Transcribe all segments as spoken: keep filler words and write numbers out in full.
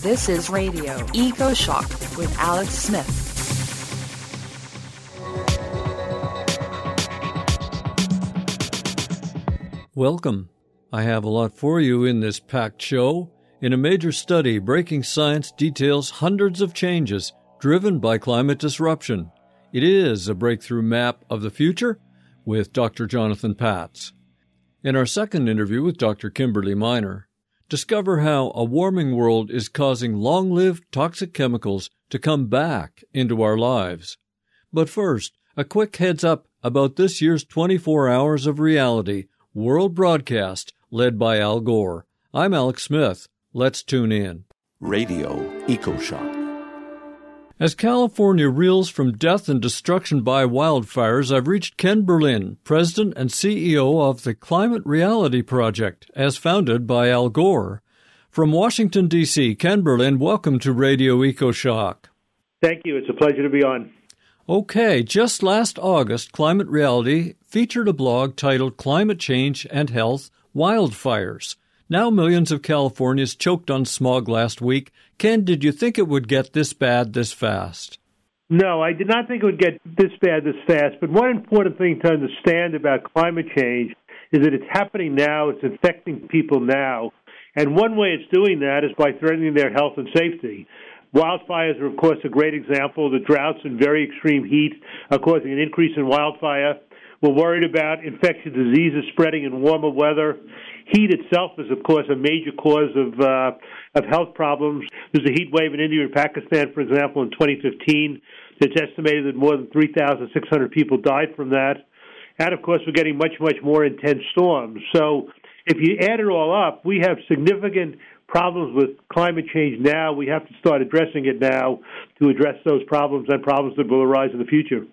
This is Radio Eco Shock with Alex Smith. Welcome. I have a lot for you in this packed show. In a major study, Breaking Science details hundreds of changes driven by climate disruption. It is a breakthrough map of the future with Doctor Jonathan Patz. In our second interview with Doctor Kimberly Miner, discover how a warming world is causing long-lived toxic chemicals to come back into our lives. But first, a quick heads-up about this year's twenty-four Hours of Reality world broadcast led by Al Gore. I'm Alex Smith. Let's tune in. Radio EcoShock. As California reels from death and destruction by wildfires, I've reached Ken Berlin, President and C E O of the Climate Reality Project, as founded by Al Gore. From Washington, D C, Ken Berlin, welcome to Radio EcoShock. Thank you. It's a pleasure to be on. Okay, just last August, Climate Reality featured a blog titled Climate Change and Health Wildfires. Now millions of Californians choked on smog last week. Ken, did you think it would get this bad this fast? No, I did not think it would get this bad this fast. But one important thing to understand about climate change is that it's happening now. It's affecting people now. And one way it's doing that is by threatening their health and safety. Wildfires are, of course, a great example. The droughts and very extreme heat are causing an increase in wildfire. We're worried about infectious diseases spreading in warmer weather. Heat itself is, of course, a major cause of uh, of health problems. There's a heat wave in India and Pakistan, for example, in twenty fifteen. It's estimated that more than three thousand six hundred people died from that. And, of course, we're getting much, much more intense storms. So if you add it all up, we have significant problems with climate change now. We have to start addressing it now to address those problems and problems that will arise in the future.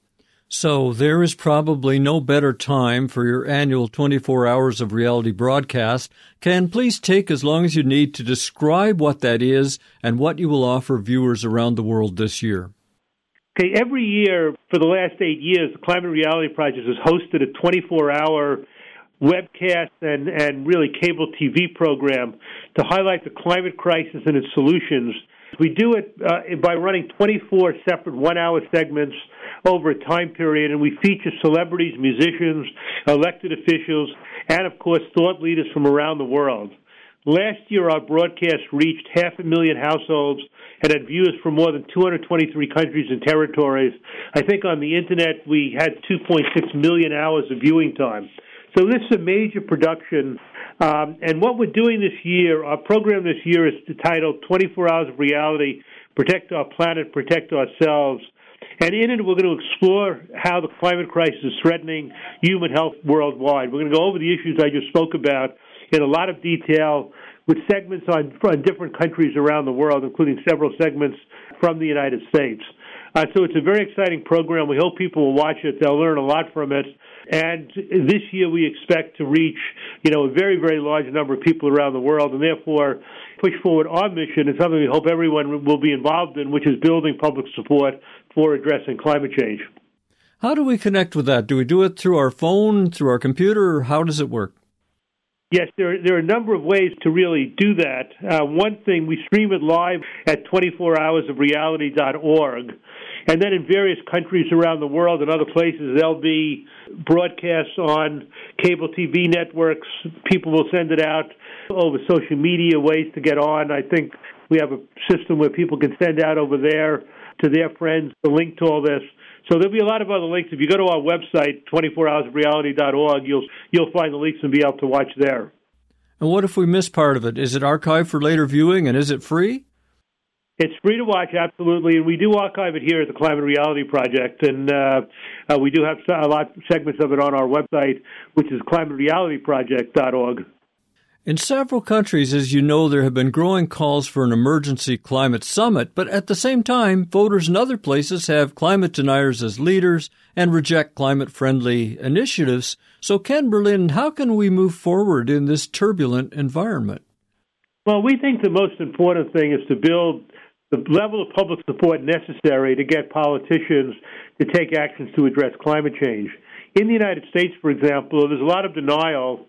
So there is probably no better time for your annual twenty-four Hours of Reality broadcast. Ken, please take as long as you need to describe what that is and what you will offer viewers around the world this year. Okay, every year for the last eight years, the Climate Reality Project has hosted a twenty-four hour webcast and, and really cable T V program to highlight the climate crisis and its solutions. We do it uh, by running twenty-four separate one-hour segments over a time period, and we feature celebrities, musicians, elected officials, and, of course, thought leaders from around the world. Last year, our broadcast reached half a million households and had viewers from more than two hundred twenty-three countries and territories. I think on the Internet, we had two point six million hours of viewing time. So this is a major production. Um, and what we're doing this year, our program this year is titled twenty-four Hours of Reality, Protect Our Planet, Protect Ourselves. And in it, we're going to explore how the climate crisis is threatening human health worldwide. We're going to go over the issues I just spoke about in a lot of detail with segments on, on different countries around the world, including several segments from the United States. Uh, so it's a very exciting program. We hope people will watch it. They'll learn a lot from it. And this year we expect to reach, you know, a very, very large number of people around the world, and therefore push forward our mission and something we hope everyone will be involved in, which is building public support for addressing climate change. How do we connect with that? Do we do it through our phone, through our computer, or how does it work? Yes, there, there are a number of ways to really do that. Uh, one thing, we stream it live at twenty-four hours of reality dot org. And then in various countries around the world and other places, there'll be broadcasts on cable T V networks. People will send it out over social media, ways to get on. I think we have a system where people can send out over there to their friends the link to all this. So there'll be a lot of other links. If you go to our website, twenty-four hours of reality dot org, you'll you'll find the links and be able to watch there. And what if we miss part of it? Is it archived for later viewing, and is it free? It's free to watch, absolutely, and we do archive it here at the Climate Reality Project, and uh, uh, we do have a lot of segments of it on our website, which is climate reality project dot org. In several countries, as you know, there have been growing calls for an emergency climate summit, but at the same time, voters in other places have climate deniers as leaders and reject climate-friendly initiatives. So, Ken Berlin, how can we move forward in this turbulent environment? Well, we think the most important thing is to build the level of public support necessary to get politicians to take actions to address climate change. In the United States, for example, there's a lot of denial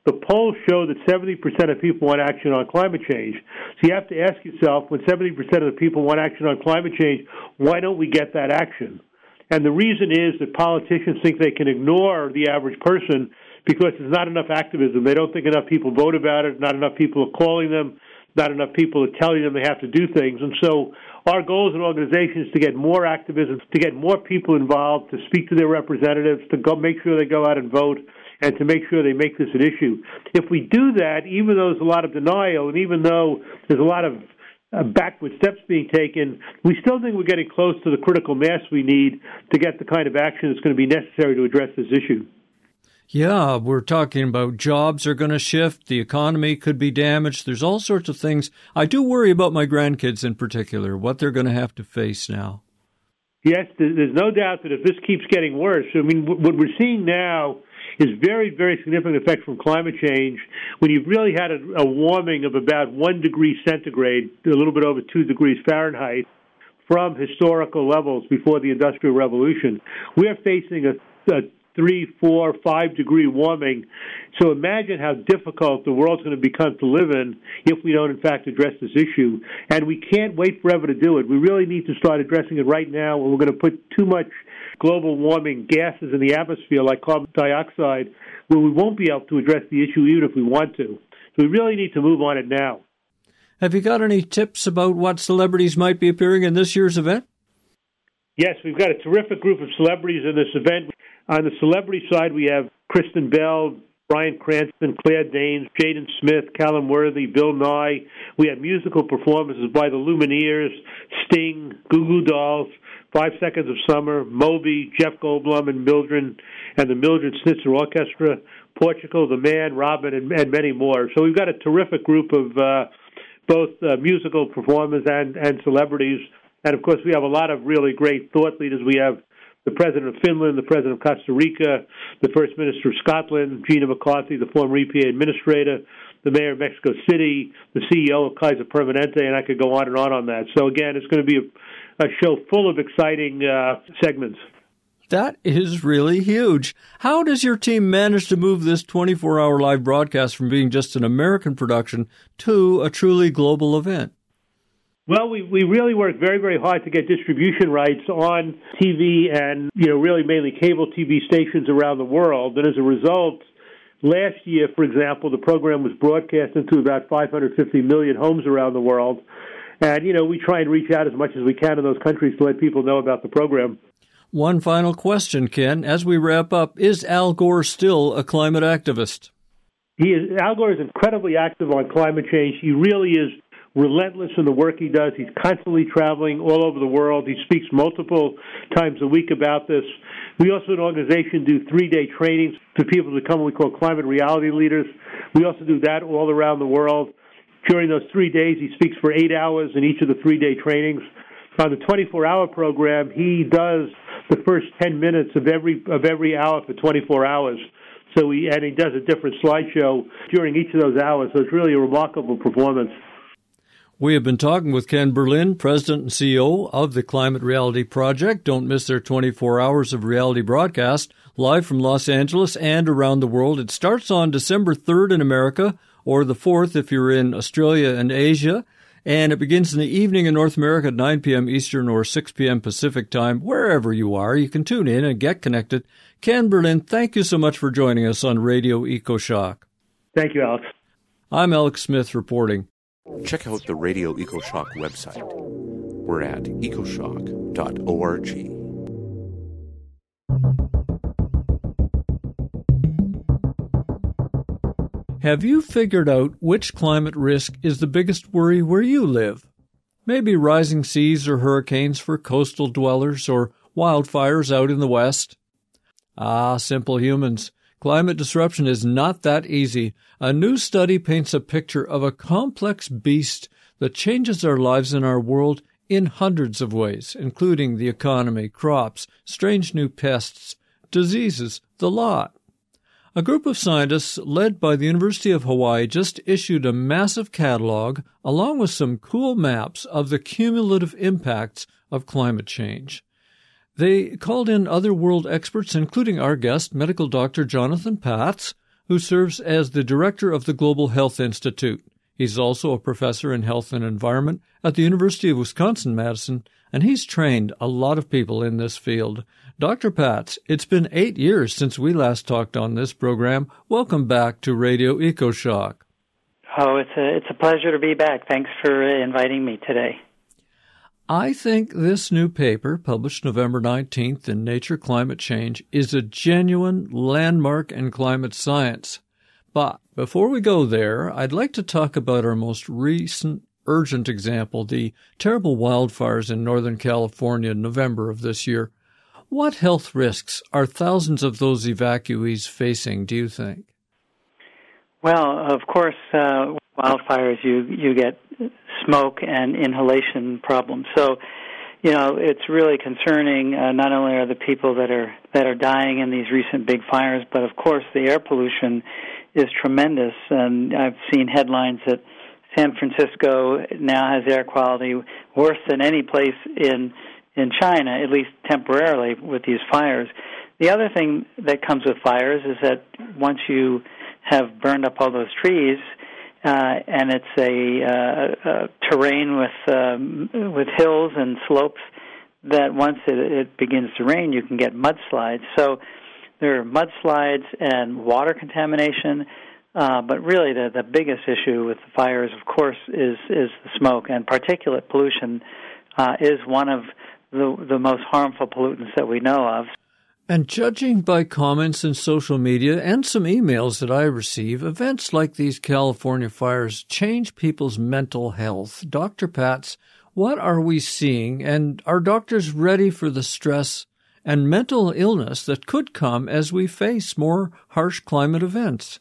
the polls show that seventy percent of people want action on climate change. So you have to ask yourself, when seventy percent of the people want action on climate change, why don't we get that action? And the reason is that politicians think they can ignore the average person because there's not enough activism. They don't think enough people vote about it, not enough people are calling them, not enough people are telling them they have to do things. And so our goal as an organization is to get more activism, to get more people involved, to speak to their representatives, to go make sure they go out and vote, and to make sure they make this an issue. If we do that, even though there's a lot of denial, and even though there's a lot of uh, backward steps being taken, we still think we're getting close to the critical mass we need to get the kind of action that's going to be necessary to address this issue. Yeah, we're talking about jobs are going to shift, the economy could be damaged, there's all sorts of things. I do worry about my grandkids in particular, what they're going to have to face now. Yes, there's no doubt that if this keeps getting worse, I mean, what we're seeing now is very, very significant effect from climate change when you've really had a, a warming of about one degree centigrade, a little bit over two degrees Fahrenheit, from historical levels before the Industrial Revolution. We're facing a, a three, four, five degree warming. So imagine how difficult the world's going to become to live in if we don't, in fact, address this issue. And we can't wait forever to do it. We really need to start addressing it right now, or we're going to put too much global warming gases in the atmosphere, like carbon dioxide, where we won't be able to address the issue even if we want to. So we really need to move on it now. Have you got any tips about what celebrities might be appearing in this year's event? Yes, we've got a terrific group of celebrities in this event. On the celebrity side, we have Kristen Bell, Bryan Cranston, Claire Danes, Jaden Smith, Callum Worthy, Bill Nye. We have musical performances by the Lumineers, Sting, Goo Goo Dolls, Five Seconds of Summer, Moby, Jeff Goldblum, and Mildred, and the Mildred Snitzer Orchestra, Portugal, The Man, Robin, and, and many more. So we've got a terrific group of uh, both uh, musical performers and, and celebrities. And, of course, we have a lot of really great thought leaders. We have the President of Finland, the President of Costa Rica, the First Minister of Scotland, Gina McCarthy, the former E P A Administrator, the Mayor of Mexico City, the C E O of Kaiser Permanente, and I could go on and on on that. So, again, it's going to be a, a show full of exciting uh, segments. That is really huge. How does your team manage to move this twenty-four hour live broadcast from being just an American production to a truly global event? Well, we, we really work very, very hard to get distribution rights on T V and, you know, really mainly cable T V stations around the world. And as a result, last year, for example, the program was broadcast into about five hundred fifty million homes around the world. And, you know, we try and reach out as much as we can in those countries to let people know about the program. One final question, Ken. As we wrap up, is Al Gore still a climate activist? He is. Al Gore is incredibly active on climate change. He really is relentless in the work he does. He's constantly traveling all over the world. He speaks multiple times a week about this. We also, an organization, do three-day trainings to people to become what we call climate reality leaders. We also do that all around the world. During those three days, he speaks for eight hours in each of the three-day trainings. On the twenty-four hour program, he does the first ten minutes of every of every hour for twenty-four hours. So he, and he does a different slideshow during each of those hours. So it's really a remarkable performance. We have been talking with Ken Berlin, President and C E O of the Climate Reality Project. Don't miss their twenty-four hours of reality broadcast live from Los Angeles and around the world. It starts on December third in America, or the fourth if you're in Australia and Asia. And it begins in the evening in North America at nine p.m. Eastern or six p.m. Pacific time. Wherever you are, you can tune in and get connected. Ken Berlin, thank you so much for joining us on Radio EcoShock. Thank you, Alex. I'm Alex Smith reporting. Check out the Radio EcoShock website. We're at ecoshock dot org. Have you figured out which climate risk is the biggest worry where you live? Maybe rising seas or hurricanes for coastal dwellers or wildfires out in the west? Ah, simple humans. Climate disruption is not that easy. A new study paints a picture of a complex beast that changes our lives and our world in hundreds of ways, including the economy, crops, strange new pests, diseases, the lot. A group of scientists led by the University of Hawaii just issued a massive catalog along with some cool maps of the cumulative impacts of climate change. They called in other world experts, including our guest, medical doctor Jonathan Patz, who serves as the director of the Global Health Institute. He's also a professor in health and environment at the University of Wisconsin-Madison, and he's trained a lot of people in this field. Doctor Patz, it's been eight years since we last talked on this program. Welcome back to Radio EcoShock. Oh, it's a, it's a pleasure to be back. Thanks for inviting me today. I think this new paper, published November nineteenth in Nature Climate Change, is a genuine landmark in climate science. But before we go there, I'd like to talk about our most recent urgent example, the terrible wildfires in Northern California in November of this year. What health risks are thousands of those evacuees facing, do you think? Well, of course, uh, wildfires, you, you get smoke and inhalation problems. So, you know, it's really concerning. Uh, not only are the people that are that are dying in these recent big fires, but of course the air pollution is tremendous. And I've seen headlines that San Francisco now has air quality worse than any place in in China, at least temporarily, with these fires. The other thing that comes with fires is that once you have burned up all those trees, Uh, and it's a, uh, a terrain with um, with hills and slopes that once it, it begins to rain, you can get mudslides. So there are mudslides and water contamination, uh, but really the, the biggest issue with the fires, of course, is, is the smoke. And particulate pollution uh, is one of the, the most harmful pollutants that we know of. And judging by comments in social media and some emails that I receive, events like these California fires change people's mental health. Doctor Patz, what are we seeing, and are doctors ready for the stress and mental illness that could come as we face more harsh climate events?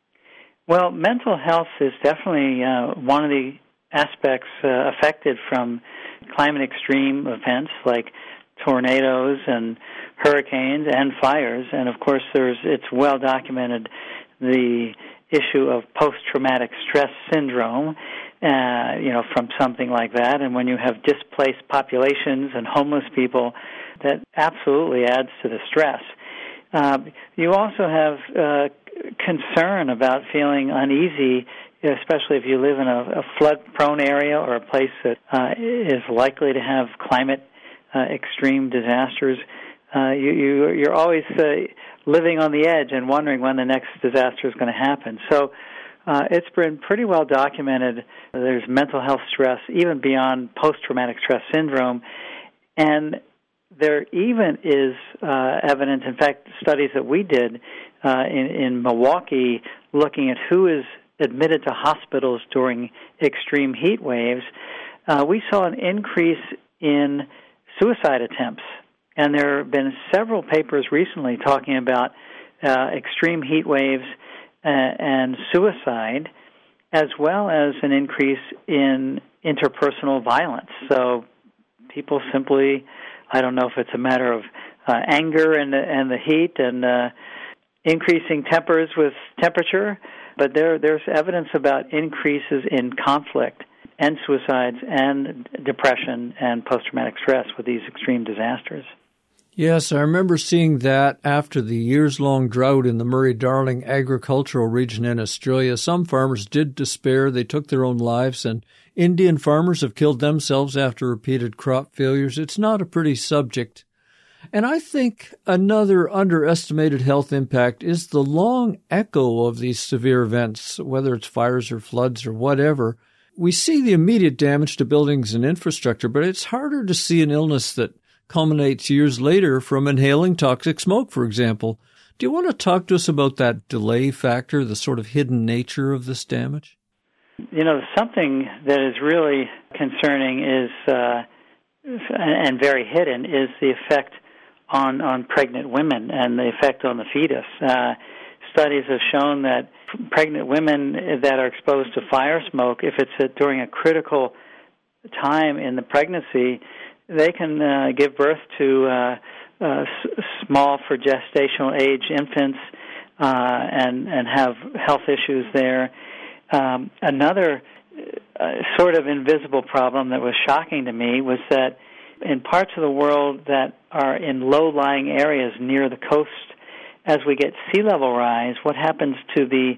Well, mental health is definitely uh, one of the aspects uh, affected from climate extreme events like tornadoes and hurricanes and fires. And of course, there's it's well documented the issue of post-traumatic stress syndrome, uh, you know, from something like that. And when you have displaced populations and homeless people, that absolutely adds to the stress. Uh, you also have uh, concern about feeling uneasy, especially if you live in a, a flood-prone area or a place that uh, is likely to have climate uh, extreme disasters. Uh, you, you, you're always uh, living on the edge and wondering when the next disaster is going to happen. So uh, it's been pretty well documented. There's mental health stress, even beyond post-traumatic stress syndrome. And there even is uh, evidence, in fact, studies that we did uh, in, in Milwaukee looking at who is admitted to hospitals during extreme heat waves, uh, we saw an increase in suicide attempts. And there have been several papers recently talking about uh, extreme heat waves uh, and suicide, as well as an increase in interpersonal violence. So people simply, I don't know if it's a matter of uh, anger and the, and the heat and uh, increasing tempers with temperature, but there there's evidence about increases in conflict and suicides and depression and post-traumatic stress with these extreme disasters. Yes, I remember seeing that after the years-long drought in the Murray-Darling agricultural region in Australia. Some farmers did despair. They took their own lives, and Indian farmers have killed themselves after repeated crop failures. It's not a pretty subject. And I think another underestimated health impact is the long echo of these severe events, whether it's fires or floods or whatever. We see the immediate damage to buildings and infrastructure, but it's harder to see an illness that culminates years later from inhaling toxic smoke, for example. Do you want to talk to us about that delay factor, the sort of hidden nature of this damage? You know, something that is really concerning is, uh, and very hidden, is the effect on, on pregnant women and the effect on the fetus. Uh, studies have shown that pregnant women that are exposed to fire smoke, if it's a, during a critical time in the pregnancy, they can uh, give birth to uh, uh, s- small for gestational age infants uh, and, and have health issues there. Um, another uh, sort of invisible problem that was shocking to me was that in parts of the world that are in low-lying areas near the coast as we get sea level rise, what happens to the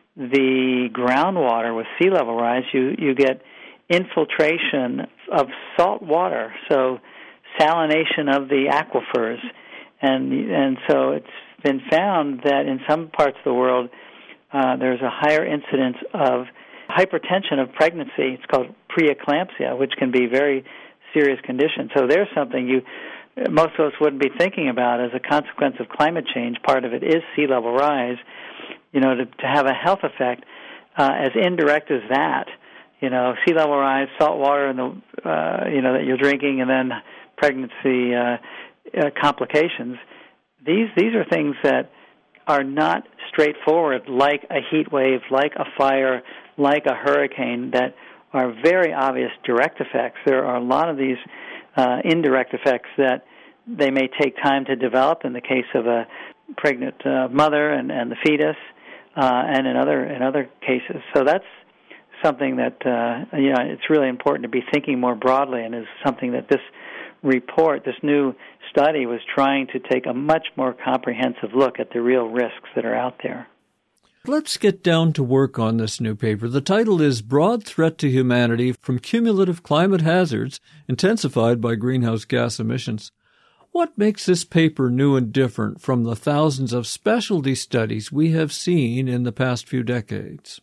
the groundwater with sea level rise? You you get infiltration of salt water, so salination of the aquifers, and and so it's been found that in some parts of the world uh, there's a higher incidence of hypertension of pregnancy. It's called preeclampsia, which can be a very serious condition. So there's something you most of us wouldn't be thinking about as a consequence of climate change. Part of it is sea level rise. You know, to, to have a health effect uh, as indirect as that. You know, sea level rise, salt water, and the uh, you know that you're drinking, and then pregnancy uh, uh, complications. These these are things that are not straightforward, like a heat wave, like a fire, like a hurricane, that are very obvious direct effects. There are a lot of these uh, indirect effects that they may take time to develop in the case of a pregnant uh, mother and, and the fetus, uh, and in other in other cases. So that's something that uh, you know it's really important to be thinking more broadly, and is something that this report, this new study, was trying to take a much more comprehensive look at the real risks that are out there. Let's get down to work on this new paper. The title is Broad Threat to Humanity from Cumulative Climate Hazards Intensified by Greenhouse Gas Emissions. What makes this paper new and different from the thousands of specialty studies we have seen in the past few decades?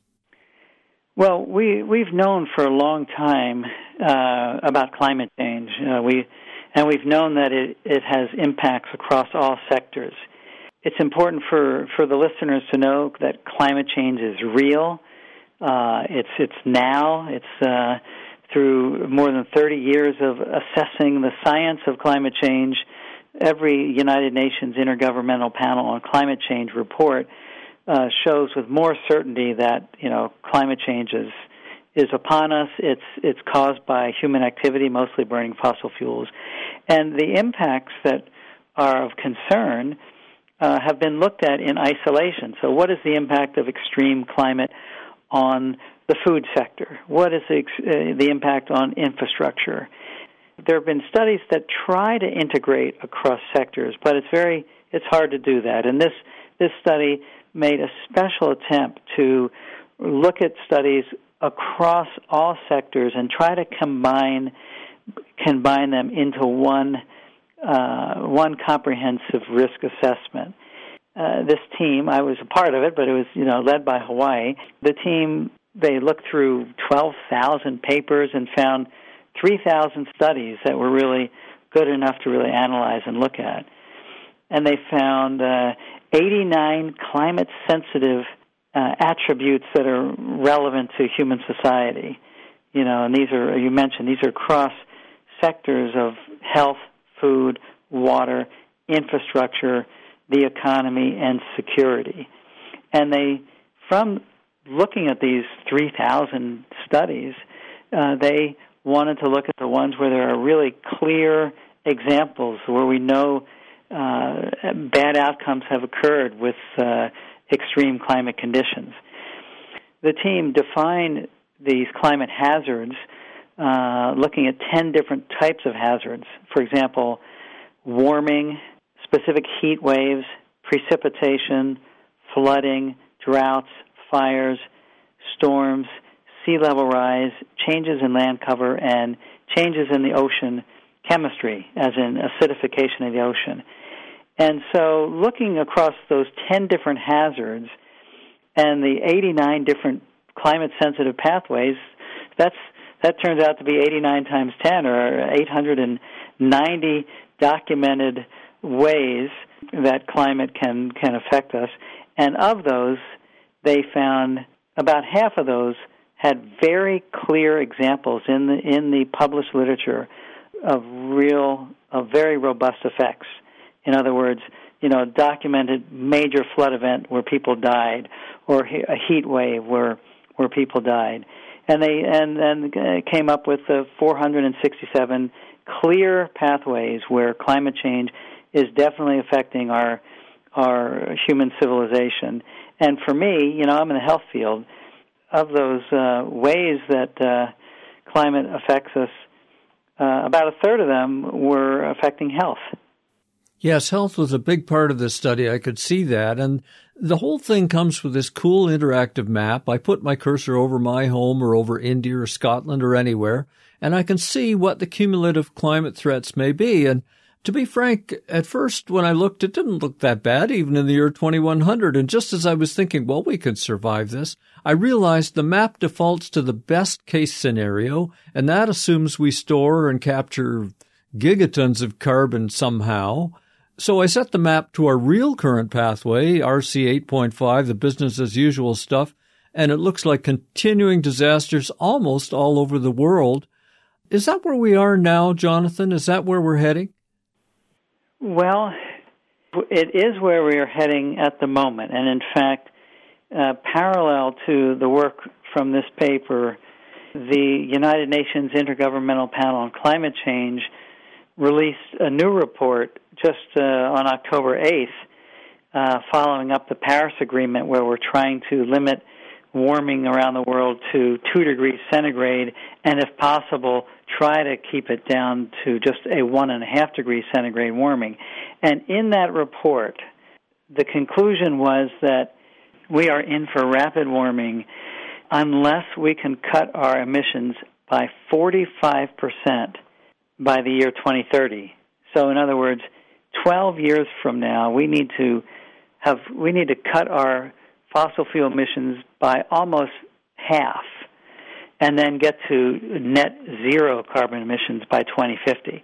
Well, we, we've known for a long time uh, about climate change. Uh, we, and we've known that it, it has impacts across all sectors. It's important for, for the listeners to know that climate change is real. Uh, it's it's now. It's uh, through more than thirty years of assessing the science of climate change. Every United Nations Intergovernmental Panel on Climate Change report uh, shows with more certainty that you know climate change is is upon us. It's it's caused by human activity, mostly burning fossil fuels, and the impacts that are of concern Uh, have been looked at in isolation. So what is the impact of extreme climate on the food sector? What is the, uh, the impact on infrastructure? There have been studies that try to integrate across sectors, but it's very it's hard to do that. And this this study made a special attempt to look at studies across all sectors and try to combine combine them into one Uh, one comprehensive risk assessment. Uh, this team, I was a part of it, but it was, you know, led by Hawaii. The team, they looked through twelve thousand papers and found three thousand studies that were really good enough to really analyze and look at. And they found uh, eighty-nine climate-sensitive uh, attributes that are relevant to human society. You know, and these are, you mentioned, these are cross sectors of health, food, water, infrastructure, the economy, and security. And they, from looking at these three thousand studies, uh, they wanted to look at the ones where there are really clear examples where we know uh, bad outcomes have occurred with uh, extreme climate conditions. The team defined these climate hazards Uh, looking at ten different types of hazards. For example, warming, specific heat waves, precipitation, flooding, droughts, fires, storms, sea level rise, changes in land cover, and changes in the ocean chemistry, as in acidification of the ocean. And so looking across those ten different hazards and the eighty-nine different climate-sensitive pathways, that's That turns out to be eighty-nine times ten, or eight hundred ninety documented ways that climate can, can affect us. And of those, they found about half of those had very clear examples in the in the published literature of real, of very robust effects. In other words, you know, documented major flood event where people died, or a heat wave where where people died. And they and, and came up with the four hundred sixty-seven clear pathways where climate change is definitely affecting our our human civilization. And for me, you know, I'm in the health field. Of those uh, ways that uh, climate affects us, uh, about a third of them were affecting health. Yes, health was a big part of this study. I could see that. And the whole thing comes with this cool interactive map. I put my cursor over my home or over India or Scotland or anywhere, and I can see what the cumulative climate threats may be. And to be frank, at first when I looked, it didn't look that bad, even in the year twenty-one hundred. And just as I was thinking, well, we can survive this, I realized the map defaults to the best case scenario, and that assumes we store and capture gigatons of carbon somehow. So I set the map to our real current pathway, R C eight point five, the business-as-usual stuff, and it looks like continuing disasters almost all over the world. Is that where we are now, Jonathan? Is that where we're heading? Well, it is where we are heading at the moment. And in fact, uh, parallel to the work from this paper, the United Nations Intergovernmental Panel on Climate Change released a new report just uh, on October eighth, uh, following up the Paris Agreement, where we're trying to limit warming around the world to two degrees centigrade, and if possible, try to keep it down to just a one and a half degree centigrade warming. And in that report, the conclusion was that we are in for rapid warming unless we can cut our emissions by forty-five percent by the year twenty thirty. So in other words, twelve years from now, we need to have we need to cut our fossil fuel emissions by almost half, and then get to net zero carbon emissions by twenty fifty.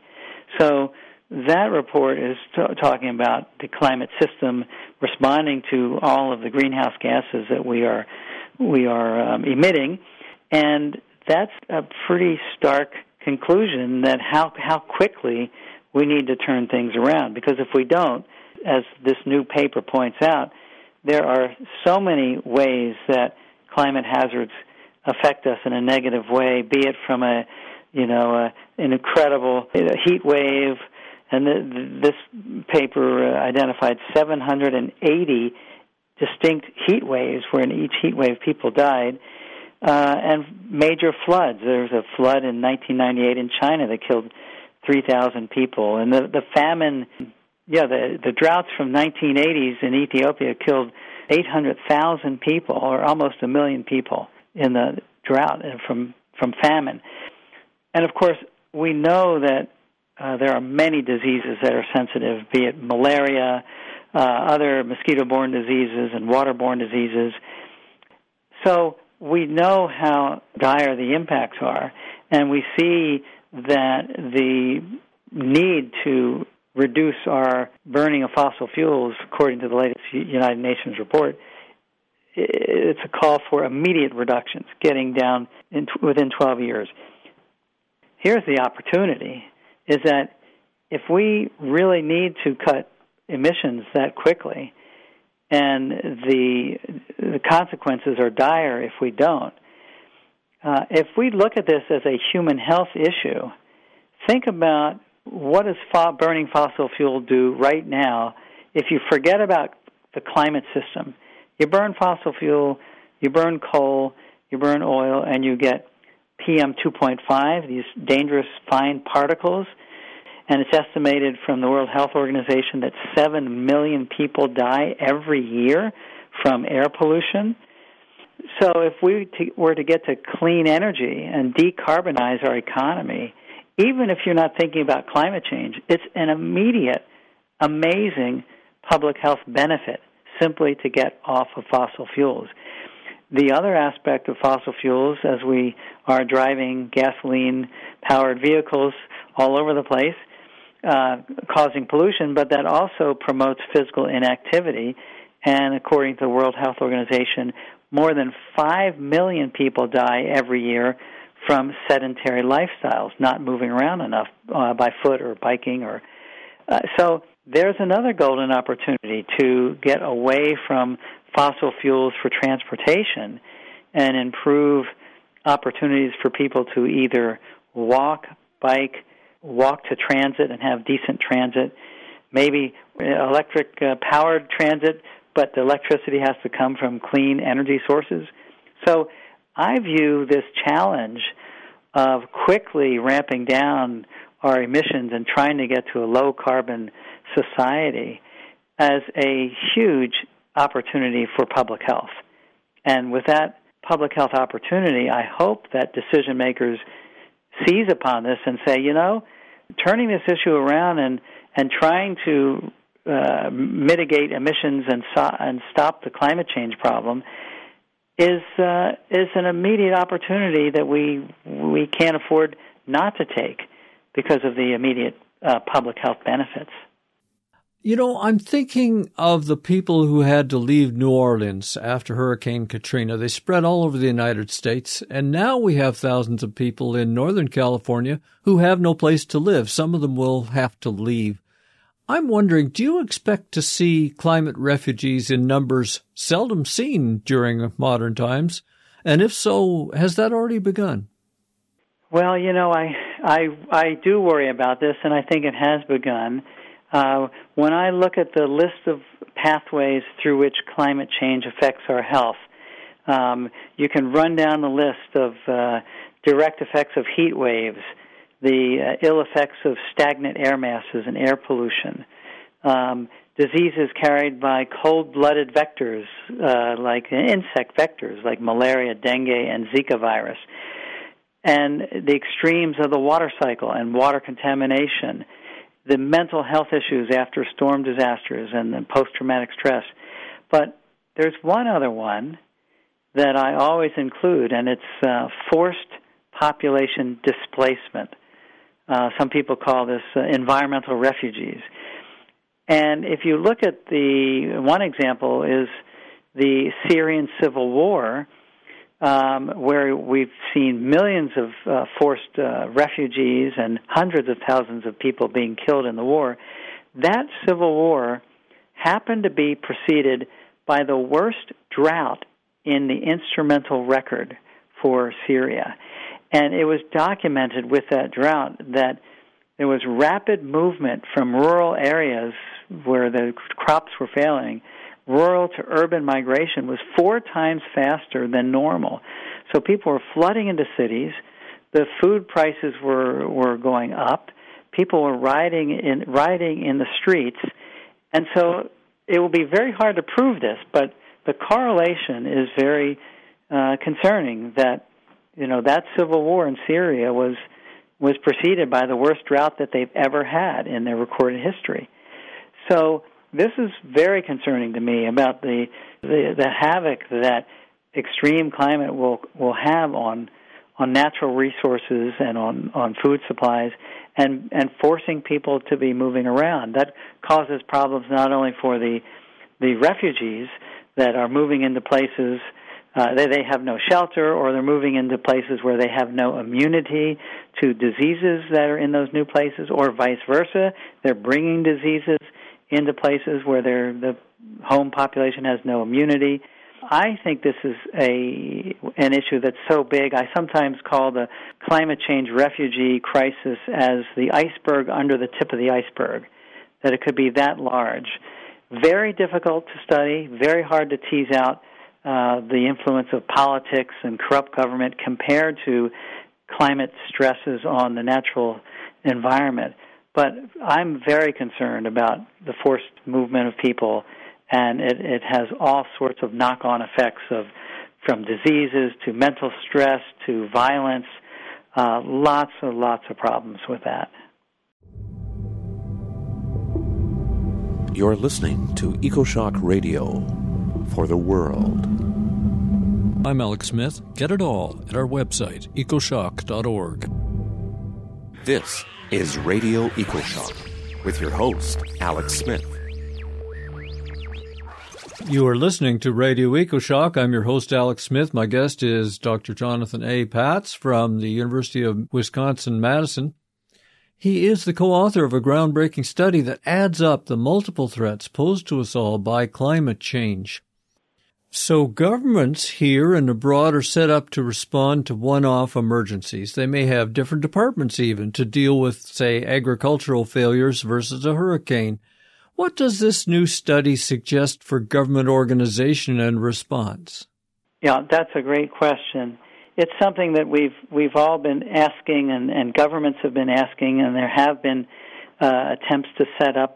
So that report is t- talking about the climate system responding to all of the greenhouse gases that we are we are um, emitting, and that's a pretty stark conclusion that how how quickly we need to turn things around. Because if we don't, as this new paper points out, there are so many ways that climate hazards affect us in a negative way, be it from a, you know, a, an incredible heat wave, and the, this paper identified seven hundred eighty distinct heat waves, where in each heat wave people died, uh, and major floods. There was a flood in nineteen ninety-eight in China that killed three thousand people, and the, the famine, yeah, the, the droughts from nineteen eighties in Ethiopia killed eight hundred thousand people, or almost a million people in the drought from, from famine. And, of course, we know that uh, there are many diseases that are sensitive, be it malaria, uh, other mosquito-borne diseases, and waterborne diseases. So we know how dire the impacts are, and we see that the need to reduce our burning of fossil fuels, according to the latest United Nations report, it's a call for immediate reductions, getting down in, within twelve years. Here's the opportunity, is that if we really need to cut emissions that quickly, and the, the consequences are dire if we don't, uh, if we look at this as a human health issue, think about what does fo- burning fossil fuel do right now if you forget about the climate system. You burn fossil fuel, you burn coal, you burn oil, and you get P M two point five, these dangerous fine particles. And it's estimated from the World Health Organization that seven million people die every year from air pollution. So if we t- were to get to clean energy and decarbonize our economy, even if you're not thinking about climate change, it's an immediate, amazing public health benefit simply to get off of fossil fuels. The other aspect of fossil fuels, as we are driving gasoline-powered vehicles all over the place, uh, causing pollution, but that also promotes physical inactivity. And according to the World Health Organization, more than five million people die every year from sedentary lifestyles, not moving around enough uh, by foot or biking. or uh, So there's another golden opportunity to get away from fossil fuels for transportation and improve opportunities for people to either walk, bike, walk to transit and have decent transit, maybe electric-powered uh, transit, but the electricity has to come from clean energy sources. So I view this challenge of quickly ramping down our emissions and trying to get to a low-carbon society as a huge opportunity for public health. And with that public health opportunity, I hope that decision makers seize upon this and say, you know, turning this issue around and, and trying to uh, mitigate emissions and, so, and stop the climate change problem is uh, is an immediate opportunity that we we can't afford not to take because of the immediate uh, public health benefits. You know, I'm thinking of the people who had to leave New Orleans after Hurricane Katrina. They spread all over the United States, and now we have thousands of people in Northern California who have no place to live. Some of them will have to leave. I'm wondering, do you expect to see climate refugees in numbers seldom seen during modern times? And if so, has that already begun? Well, you know, I I, I do worry about this, and I think it has begun. Uh, when I look at the list of pathways through which climate change affects our health, um, you can run down the list of uh, direct effects of heat waves, the uh, ill effects of stagnant air masses and air pollution, um, diseases carried by cold-blooded vectors uh, like insect vectors like malaria, dengue, and Zika virus, and the extremes of the water cycle and water contamination, the mental health issues after storm disasters and the post-traumatic stress. But there's one other one that I always include, and it's uh, forced population displacement. Uh, some people call this uh, environmental refugees. And if you look at the, one example is the Syrian civil war, um, where we've seen millions of uh, forced uh, refugees and hundreds of thousands of people being killed in the war. That civil war happened to be preceded by the worst drought in the instrumental record for Syria. And it was documented with that drought that there was rapid movement from rural areas where the crops were failing. Rural to urban migration was four times faster than normal. So people were flooding into cities. The food prices were, were going up. People were riding in, riding in the streets. And so it will be very hard to prove this, but the correlation is very uh, concerning that, you know, that civil war in Syria was was preceded by the worst drought that they've ever had in their recorded history. So this is very concerning to me about the, the the havoc that extreme climate will will have on on natural resources and on, on food supplies and, and forcing people to be moving around. That causes problems not only for the the refugees that are moving into places uh, they, they have no shelter, or they're moving into places where they have no immunity to diseases that are in those new places, or vice versa. They're bringing diseases into places where the home population has no immunity. I think this is a an issue that's so big. I sometimes call the climate change refugee crisis as the iceberg under the tip of the iceberg, that it could be that large. Very difficult to study, very hard to tease out uh, the influence of politics and corrupt government compared to climate stresses on the natural environment. But I'm very concerned about the forced movement of people, and it, it has all sorts of knock-on effects of from diseases to mental stress to violence, uh, lots and lots of problems with that. You're listening to EcoShock Radio for the world. I'm Alex Smith. Get it all at our website, ecoshock dot org. This is Radio EcoShock with your host, Alex Smith. You are listening to Radio EcoShock. I'm your host, Alex Smith. My guest is Doctor Jonathan A. Patz from the University of Wisconsin-Madison. He is the co-author of a groundbreaking study that adds up the multiple threats posed to us all by climate change. So governments here and abroad are set up to respond to one-off emergencies. They may have different departments even to deal with, say, agricultural failures versus a hurricane. What does this new study suggest for government organization and response? Yeah, that's a great question. it's something that we've we've all been asking, and, and governments have been asking, and there have been uh, attempts to set up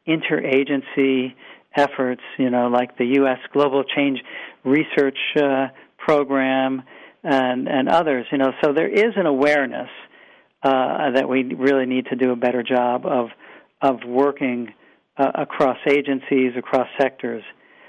interagency efforts, you know, like the U S Global Change Research uh, Program and, and others, you know. So there is an awareness uh, that we really need to do a better job of of working uh, across agencies, across sectors.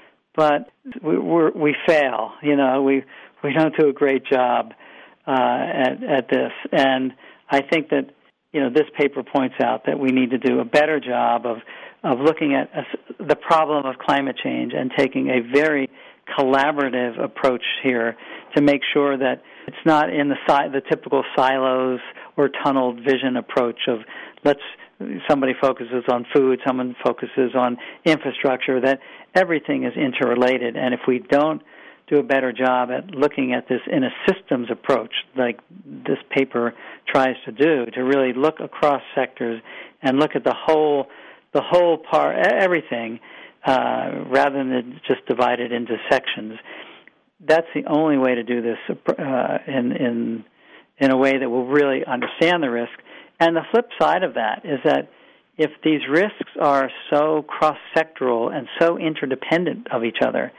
But we we're, we fail, you know. We we don't do a great job uh, at at this, and I think that, you know, this paper points out that we need to do a better job of of looking at a, the problem of climate change and taking a very collaborative approach here to make sure that it's not in the si- the typical silos or tunneled vision approach of let's somebody focuses on food, someone focuses on infrastructure, that everything is interrelated. And if we don't do a better job at looking at this in a systems approach, like this paper tries to do, to really look across sectors and look at the whole, the whole part, everything, uh, rather than just divide it into sections. That's the only way to do this uh, in in in a way that will really understand the risk. And the flip side of that is that if these risks are so cross-sectoral and so interdependent of each other,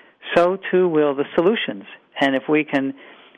so too will the solutions. And if we can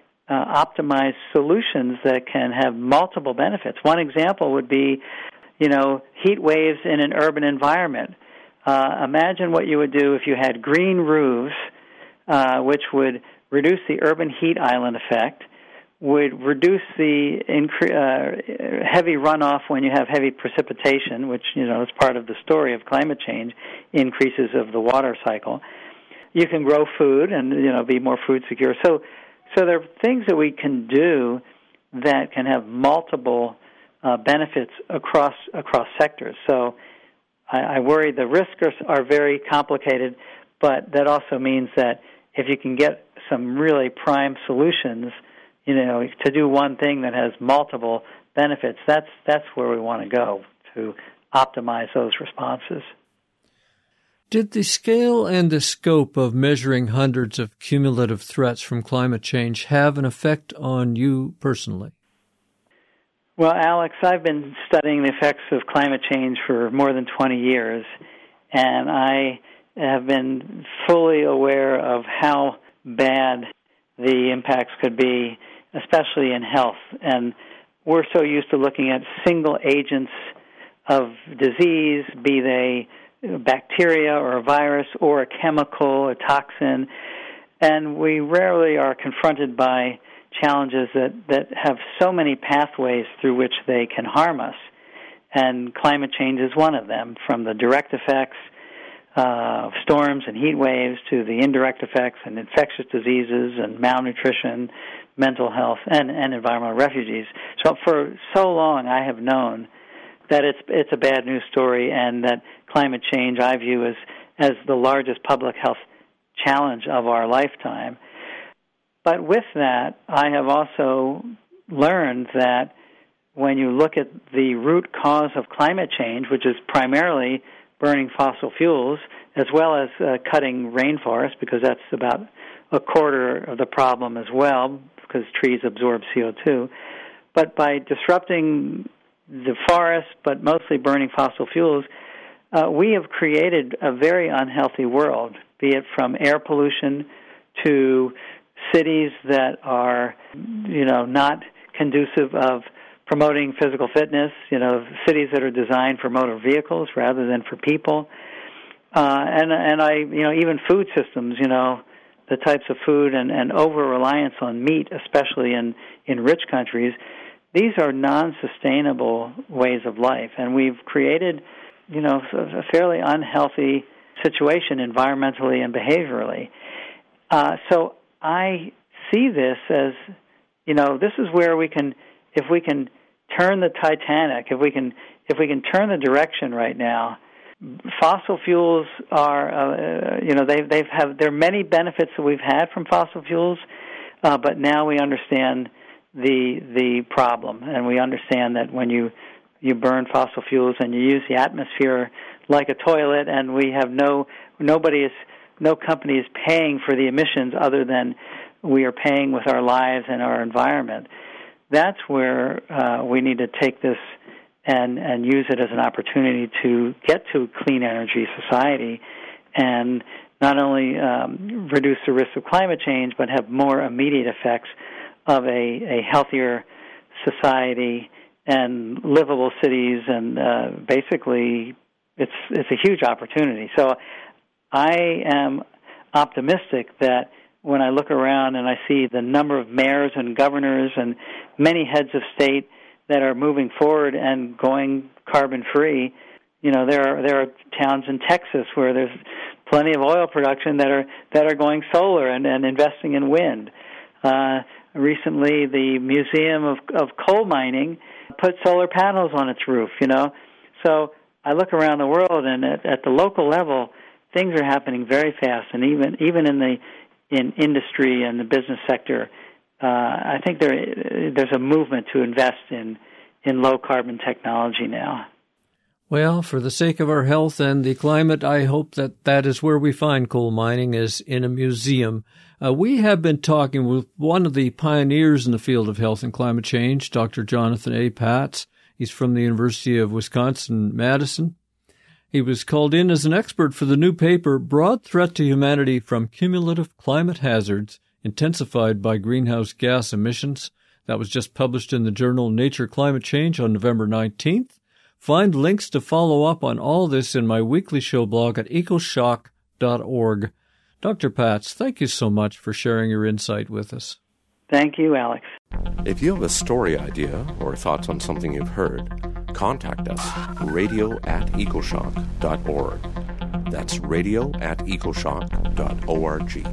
uh, optimize solutions that can have multiple benefits. One example would be, you know, heat waves in an urban environment. Uh, imagine what you would do if you had green roofs, uh, which would reduce the urban heat island effect, would reduce the incre- uh, heavy runoff when you have heavy precipitation, which, you know, is part of the story of climate change, increases of the water cycle. You can grow food and, you know, be more food secure. So, so there are things that we can do that can have multiple uh, benefits across across sectors. So, I, I worry the risks are very complicated, but that also means that if you can get some really prime solutions, you know, to do one thing that has multiple benefits, that's that's where we want to go to optimize those responses. Did the scale and the scope of measuring hundreds of cumulative threats from climate change have an effect on you personally? Well, Alex, I've been studying the effects of climate change for more than twenty years, and I have been fully aware of how bad the impacts could be, especially in health. And we're so used to looking at single agents of disease, be they bacteria or a virus or a chemical, a toxin, and we rarely are confronted by challenges that, that have so many pathways through which they can harm us. And climate change is one of them, from the direct effects uh, of storms and heat waves to the indirect effects and infectious diseases and malnutrition, mental health, and, and environmental refugees. So for so long I have known that it's it's a bad news story, and that climate change I view as, as the largest public health challenge of our lifetime. But with that, I have also learned that when you look at the root cause of climate change, which is primarily burning fossil fuels, as well as uh, cutting rainforests, because that's about a quarter of the problem as well, because trees absorb C O two. But by disrupting the forest, but mostly burning fossil fuels, uh, we have created a very unhealthy world, be it from air pollution to cities that are, you know, not conducive of promoting physical fitness, you know, cities that are designed for motor vehicles rather than for people. Uh, and, and I, you know, even food systems, you know, the types of food and, and over-reliance on meat, especially in, in rich countries, these are non-sustainable ways of life. And we've created, you know, a fairly unhealthy situation environmentally and behaviorally. Uh, so I see this as, you know, this is where we can, if we can turn the Titanic, if we can, if we can turn the direction right now. Fossil fuels are, uh, you know, they they've have there are many benefits that we've had from fossil fuels, uh, but now we understand the the problem, and we understand that when you you burn fossil fuels and you use the atmosphere like a toilet, and we have no nobody is no company is paying for the emissions other than we are paying with our lives and our environment. That's where uh, we need to take this and, and use it as an opportunity to get to a clean energy society and not only um, reduce the risk of climate change, but have more immediate effects of a, a healthier society and livable cities, and uh, basically it's it's a huge opportunity. So I am optimistic that when I look around and I see the number of mayors and governors and many heads of state that are moving forward and going carbon-free, you know, there are, there are towns in Texas where there's plenty of oil production that are that are going solar and, and investing in wind. Uh, recently, the Museum of, of Coal Mining put solar panels on its roof, you know. So I look around the world, and at, at the local level, things are happening very fast, and even even in the in industry and the business sector, uh, I think there there's a movement to invest in in low carbon technology now. Well, for the sake of our health and the climate, I hope that that is where we find coal mining, is in a museum. Uh, we have been talking with one of the pioneers in the field of health and climate change, Doctor Jonathan A. Patz. He's from the University of Wisconsin-Madison. He was called in as an expert for the new paper, Broad Threat to Humanity from Cumulative Climate Hazards Intensified by Greenhouse Gas Emissions. That was just published in the journal Nature Climate Change on November nineteenth. Find links to follow up on all this in my weekly show blog at ecoshock dot org. Doctor Patz, thank you so much for sharing your insight with us. Thank you, Alex. If you have a story idea or thoughts on something you've heard, contact us, radio at ecoshock dot org. That's radio at ecoshock dot org.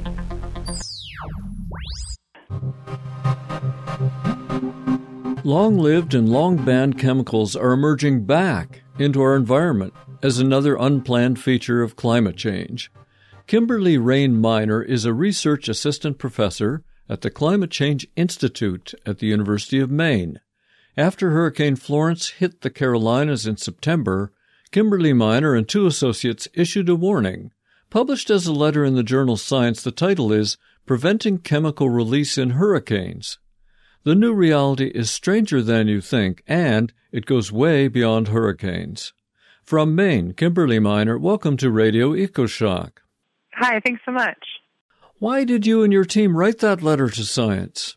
Long-lived and long-banned chemicals are emerging back into our environment as another unplanned feature of climate change. Kimberly Rain Miner is a research assistant professor at the Climate Change Institute at the University of Maine. After Hurricane Florence hit the Carolinas in September, Kimberly Miner and two associates issued a warning. Published as a letter in the journal Science, the title is Preventing Chemical Release in Hurricanes. The new reality is stranger than you think, and it goes way beyond hurricanes. From Maine, Kimberly Miner, welcome to Radio EcoShock. Hi, thanks so much. Why did you and your team write that letter to Science?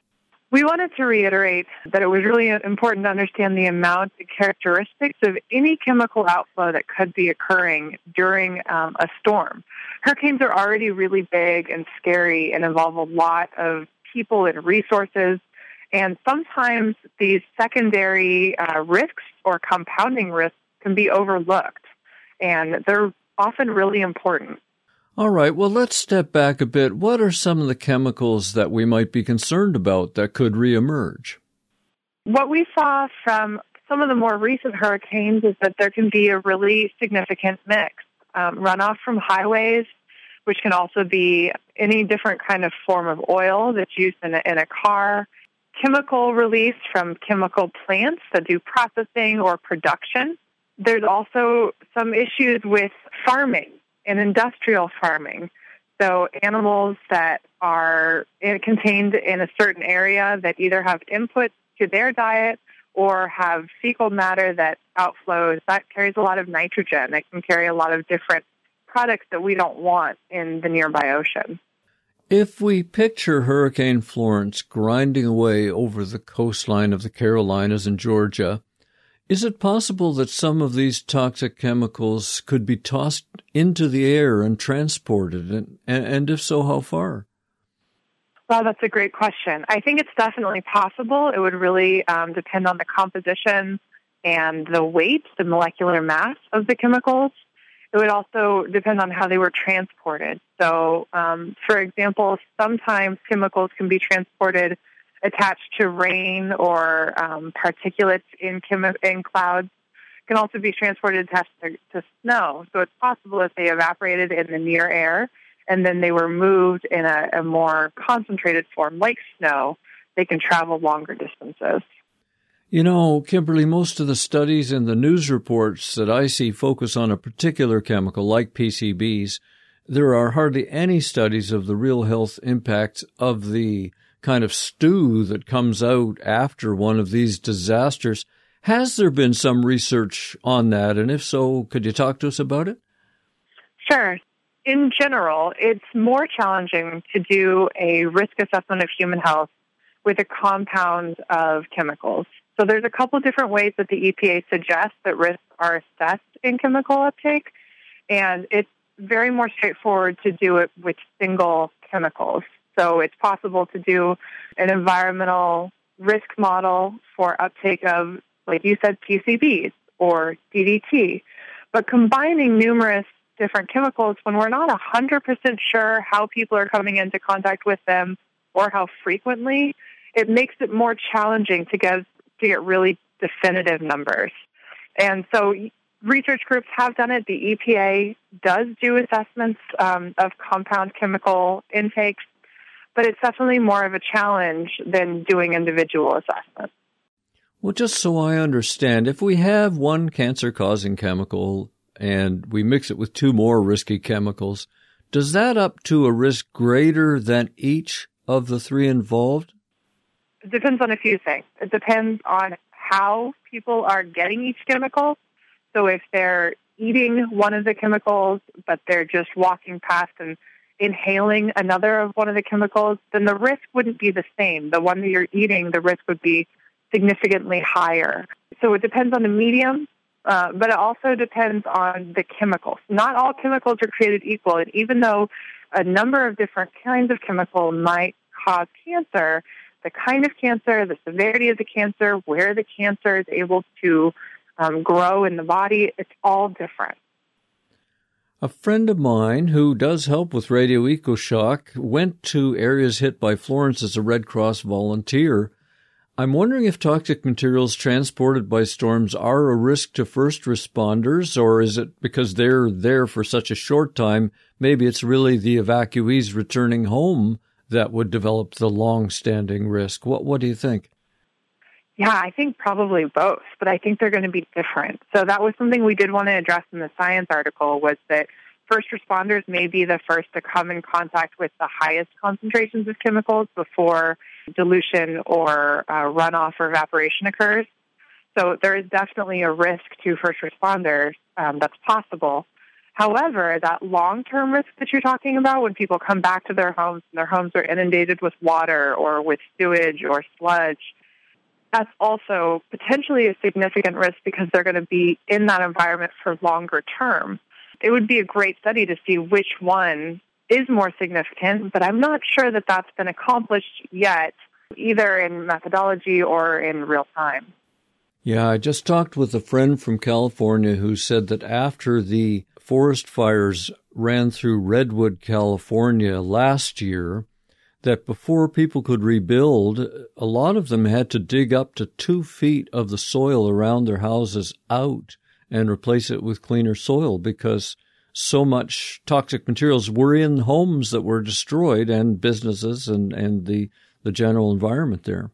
We wanted to reiterate that it was really important to understand the amount and characteristics of any chemical outflow that could be occurring during um, a storm. Hurricanes are already really big and scary and involve a lot of people and resources, and sometimes these secondary uh, risks or compounding risks can be overlooked, and they're often really important. All right, well, let's step back a bit. What are some of the chemicals that we might be concerned about that could reemerge? What we saw from some of the more recent hurricanes is that there can be a really significant mix. Um, runoff from highways, which can also be any different kind of form of oil that's used in a, in a car, chemical release from chemical plants that do processing or production. There's also some issues with farming and industrial farming. So animals that are in, contained in a certain area that either have input to their diet or have fecal matter that outflows, that carries a lot of nitrogen. It can carry a lot of different products that we don't want in the nearby ocean. If we picture Hurricane Florence grinding away over the coastline of the Carolinas and Georgia, is it possible that some of these toxic chemicals could be tossed into the air and transported? And, and if so, how far? Well, that's a great question. I think it's definitely possible. It would really um, depend on the composition and the weight, the molecular mass of the chemicals. It would also depend on how they were transported. So, um, for example, sometimes chemicals can be transported attached to rain or um, particulates in, chemi- in clouds, can also be transported attached to, to snow. So it's possible that they evaporated in the near air and then they were moved in a, a more concentrated form, like snow. They can travel longer distances. You know, Kimberly, most of the studies and the news reports that I see focus on a particular chemical, like P C Bs. there are hardly any studies of the real health impact of the kind of stew that comes out after one of these disasters. Has there been some research on that? And if so, could you talk to us about it? Sure. In general, it's more challenging to do a risk assessment of human health with a compound of chemicals. So there's a couple different ways that the E P A suggests that risks are assessed in chemical uptake, and it's very more straightforward to do it with single chemicals. So it's possible to do an environmental risk model for uptake of, like you said, P C Bs or D D T. But combining numerous different chemicals when we're not one hundred percent sure how people are coming into contact with them or how frequently, it makes it more challenging to get, to get really definitive numbers. And so research groups have done it. The E P A does do assessments um, of compound chemical intakes, but it's definitely more of a challenge than doing individual assessments. Well, just so I understand, if we have one cancer-causing chemical and we mix it with two more risky chemicals, does that up to a risk greater than each of the three involved? It depends on a few things. It depends on how people are getting each chemical. So if they're eating one of the chemicals, but they're just walking past and inhaling another of one of the chemicals, then the risk wouldn't be the same. The one that you're eating, the risk would be significantly higher. So it depends on the medium, uh, but it also depends on the chemicals. Not all chemicals are created equal, and even though a number of different kinds of chemical might cause cancer, the kind of cancer, the severity of the cancer, where the cancer is able to um, grow in the body, it's all different. A friend of mine who does help with Radio EcoShock went to areas hit by Florence as a Red Cross volunteer. I'm wondering if toxic materials transported by storms are a risk to first responders, or is it because they're there for such a short time, maybe it's really the evacuees returning home that would develop the long-standing risk? What What do you think? Yeah, I think probably both, but I think they're going to be different. So that was something we did want to address in the Science article, was that first responders may be the first to come in contact with the highest concentrations of chemicals before dilution or uh, runoff or evaporation occurs. So there is definitely a risk to first responders um, that's possible. However, that long-term risk that you're talking about, when people come back to their homes and their homes are inundated with water or with sewage or sludge, that's also potentially a significant risk because they're going to be in that environment for longer term. It would be a great study to see which one is more significant, but I'm not sure that that's been accomplished yet, either in methodology or in real time. Yeah, I just talked with a friend from California who said that after the forest fires ran through Redwood, California last year, that before people could rebuild, a lot of them had to dig up to two feet of the soil around their houses out and replace it with cleaner soil because so much toxic materials were in homes that were destroyed and businesses and, and the, the general environment there.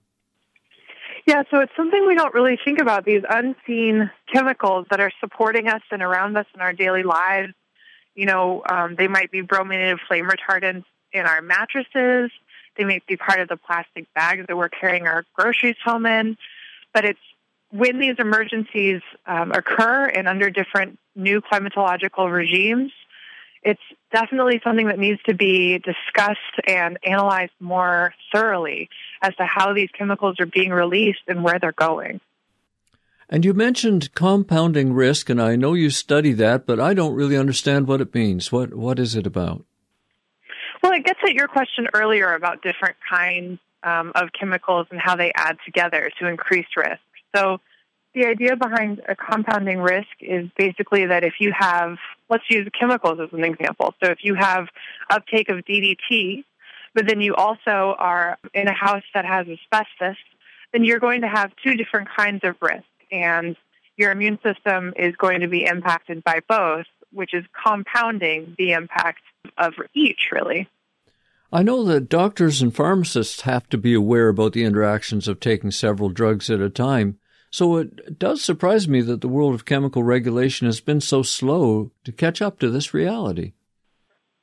Yeah, so it's something we don't really think about, these unseen chemicals that are supporting us and around us in our daily lives. You know, um, they might be brominated flame retardants in our mattresses. They may be part of the plastic bags that we're carrying our groceries home in. But it's when these emergencies um, occur and under different new climatological regimes, it's definitely something that needs to be discussed and analyzed more thoroughly as to how these chemicals are being released and where they're going. And you mentioned compounding risk, and I know you study that, but I don't really understand what it means. What What is it about? Well, it gets at your question earlier about different kinds um, of chemicals and how they add together to increase risk. So the idea behind a compounding risk is basically that if you have, let's use chemicals as an example. So if you have uptake of D D T, but then you also are in a house that has asbestos, then you're going to have two different kinds of risk. And your immune system is going to be impacted by both, which is compounding the impact of each, really. I know that doctors and pharmacists have to be aware about the interactions of taking several drugs at a time. So it does surprise me that the world of chemical regulation has been so slow to catch up to this reality.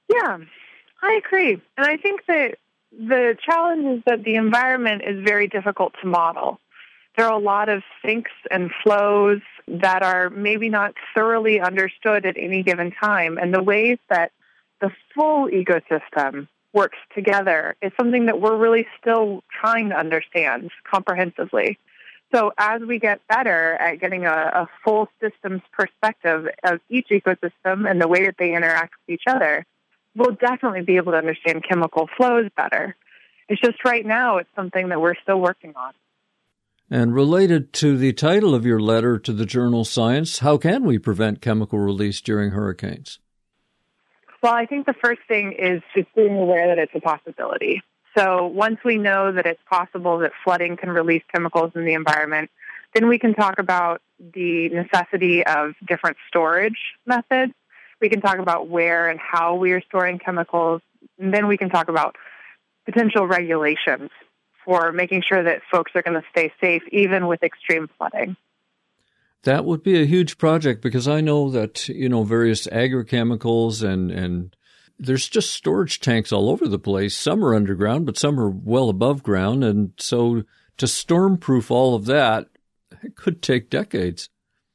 Yeah, I agree. And I think that the challenge is that the environment is very difficult to model. There are a lot of sinks and flows that are maybe not thoroughly understood at any given time. And the ways that the full ecosystem works together is something that we're really still trying to understand comprehensively. So as we get better at getting a, a full systems perspective of each ecosystem and the way that they interact with each other, we'll definitely be able to understand chemical flows better. It's just right now it's something that we're still working on. And related to the title of your letter to the journal Science, how can we prevent chemical release during hurricanes? Well, I think the first thing is just being aware that it's a possibility. So once we know that it's possible that flooding can release chemicals in the environment, then we can talk about the necessity of different storage methods. We can talk about where and how we are storing chemicals. And then we can talk about potential regulations for making sure that folks are going to stay safe even with extreme flooding. That would be a huge project because I know that, you know, various agrochemicals and, and there's just storage tanks all over the place. Some are underground, but some are well above ground. And so to storm-proof all of that, it could take decades.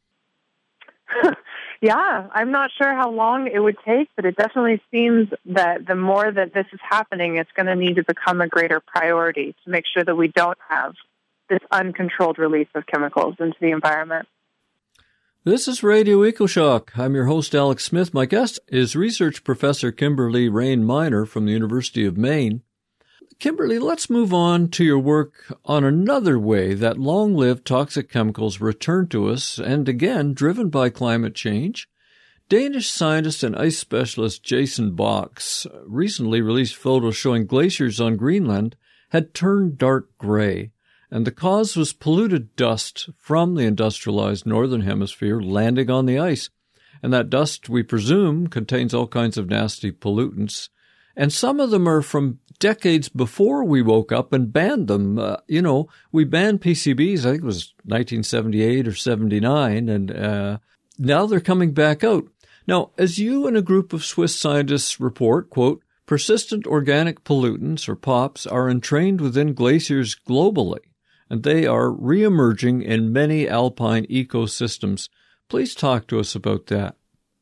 Yeah, I'm not sure how long it would take, but it definitely seems that the more that this is happening, it's going to need to become a greater priority to make sure that we don't have this uncontrolled release of chemicals into the environment. This is Radio EcoShock. I'm your host, Alex Smith. My guest is research professor Kimberly Rain Miner from the University of Maine. Kimberly, let's move on to your work on another way that long-lived toxic chemicals return to us, and again, driven by climate change. Danish scientist and ice specialist Jason Box recently released photos showing glaciers on Greenland had turned dark gray, and the cause was polluted dust from the industrialized northern hemisphere landing on the ice. And that dust, we presume, contains all kinds of nasty pollutants. And some of them are from decades before we woke up and banned them. Uh, you know, we banned P C Bs, I think it was nineteen seventy-eight or seventy-nine, and uh, now they're coming back out. Now, as you and a group of Swiss scientists report, quote, persistent organic pollutants, or P O Ps, are entrained within glaciers globally, and they are reemerging in many alpine ecosystems. Please talk to us about that.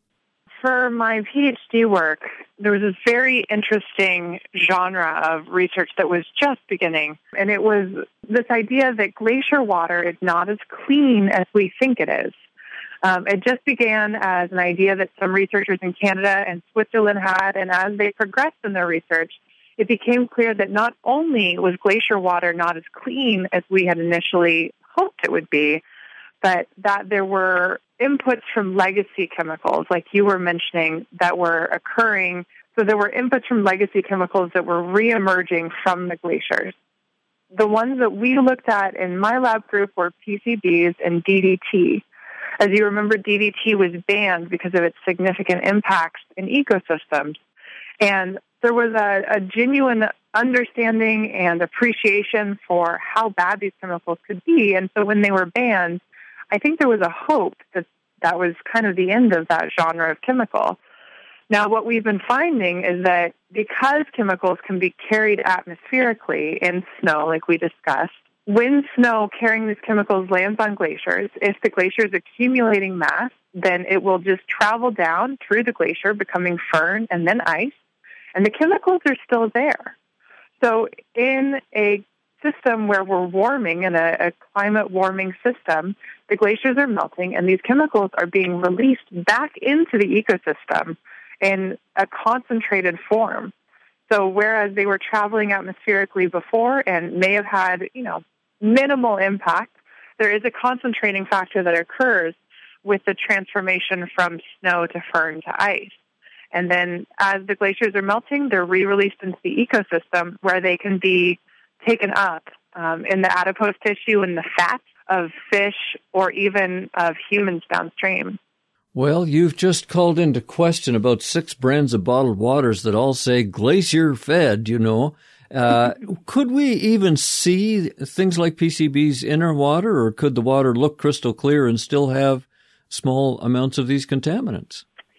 For my PhD work, there was this very interesting genre of research that was just beginning, and it was this idea that glacier water is not as clean as we think it is. Um, it just began as an idea that some researchers in Canada and Switzerland had, and as they progressed in their research, it became clear that not only was glacier water not as clean as we had initially hoped it would be, but that there were inputs from legacy chemicals, like you were mentioning, that were occurring. So there were inputs from legacy chemicals that were reemerging from the glaciers. The ones that we looked at in my lab group were P C Bs and D D T. As you remember, D D T was banned because of its significant impacts in ecosystems. And there was a, a genuine understanding and appreciation for how bad these chemicals could be. And so when they were banned, I think there was a hope that that was kind of the end of that genre of chemical. Now, what we've been finding is that because chemicals can be carried atmospherically in snow, like we discussed, when snow carrying these chemicals lands on glaciers, if the glacier is accumulating mass, then it will just travel down through the glacier, becoming firn and then ice, and the chemicals are still there. So in a system where we're warming, in a, a climate warming system, the glaciers are melting and these chemicals are being released back into the ecosystem in a concentrated form. So whereas they were traveling atmospherically before and may have had, you know, minimal impact, there is a concentrating factor that occurs with the transformation from snow to firn to ice. And then as the glaciers are melting, they're re-released into the ecosystem where they can be taken up um, in the adipose tissue and the fat of fish or even of humans downstream. Well, you've just called into question about six brands of bottled waters that all say glacier fed, you know. Uh, could we even see things like P C Bs in our water, or could the water look crystal clear and still have small amounts of these contaminants?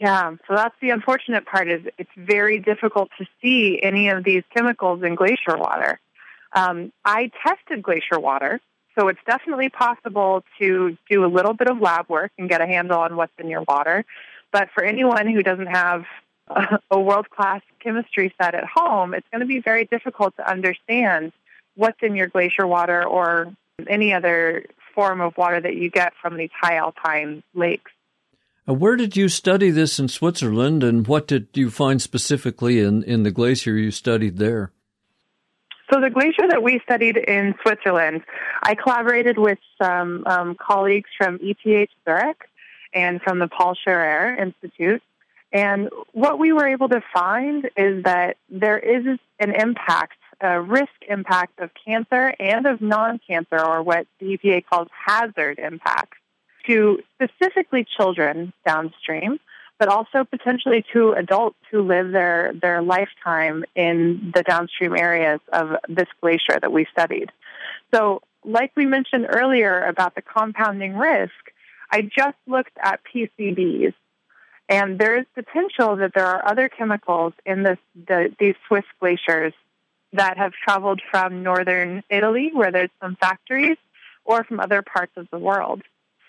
Yeah, so that's the unfortunate part is it's very difficult to see any of these chemicals in glacier water. Um, I tested glacier water, so it's definitely possible to do a little bit of lab work and get a handle on what's in your water. But for anyone who doesn't have a, a world-class chemistry set at home, it's going to be very difficult to understand what's in your glacier water or any other form of water that you get from these high alpine lakes. Uh, where did you study this in Switzerland, and what did you find specifically in, in the glacier you studied there? So the glacier that we studied in Switzerland, I collaborated with some um, colleagues from E T H Zurich and from the Paul Scherrer Institute. And what we were able to find is that there is an impact, a risk impact of cancer and of non-cancer, or what the E P A calls hazard impacts, to specifically children downstream, but also potentially to adults who live their, their lifetime in the downstream areas of this glacier that we studied. So like we mentioned earlier about the compounding risk, I just looked at P C Bs, and there is potential that there are other chemicals in this, the, these Swiss glaciers that have traveled from northern Italy, where there's some factories, or from other parts of the world.